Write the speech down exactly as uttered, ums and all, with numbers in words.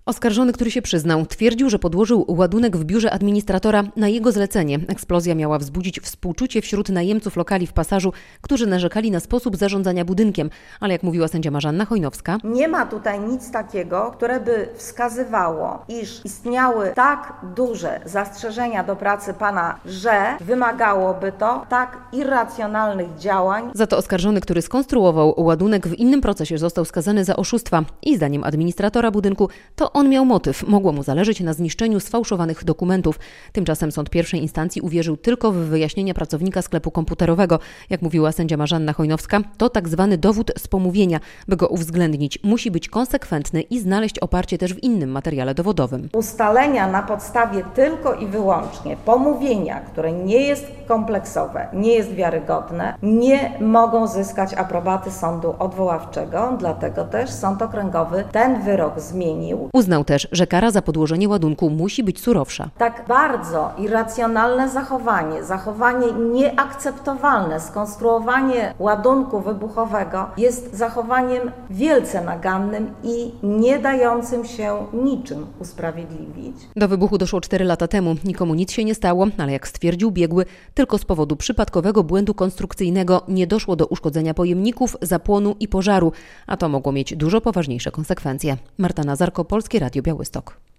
Oskarżony, który się przyznał, twierdził, że podłożył ładunek w biurze administratora na jego zlecenie. Eksplozja miała wzbudzić współczucie wśród najemców lokali w Pasażu, którzy narzekali na sposób zarządzania budynkiem. Ale jak mówiła sędzia Marzanna Chojnowska, nie ma tutaj nic takiego, które by wskazywało, iż istniały tak duże zastrzeżenia do pracy pana, że wymagałoby to tak irracjonalnych działań. Za to oskarżony, który skonstruował ładunek, w innym procesie został skazany za oszustwa. I zdaniem administratora budynku to on miał motyw. Mogło mu zależeć na zniszczeniu sfałszowanych dokumentów. Tymczasem sąd pierwszej instancji uwierzył tylko w wyjaśnienia pracownika sklepu komputerowego. Jak mówiła sędzia Marzanna Chojnowska, to tak zwany dowód z pomówienia. By go uwzględnić, musi być konsekwentny i znaleźć oparcie też w innym materiale dowodowym. Ustalenia na podstawie tylko i wyłącznie pomówienia, które nie jest kompleksowe, nie jest wiarygodne, nie mogą zyskać aprobaty sądu odwoławczego, dlatego też sąd okręgowy ten wyrok zmienił. Uznał też, że kara za podłożenie ładunku musi być surowsza. Tak bardzo irracjonalne zachowanie, zachowanie nieakceptowalne, skonstruowanie ładunku wybuchowego jest zachowaniem wielce nagannym i nie dającym się niczym usprawiedliwić. Do wybuchu doszło cztery lata temu. Nikomu nic się nie stało, ale jak stwierdził biegły, tylko z powodu przypadkowego błędu konstrukcyjnego nie doszło do uszkodzenia pojemników, zapłonu i pożaru, a to mogło mieć dużo poważniejsze konsekwencje. Marta Nazarko, Polskie Radio Białystok.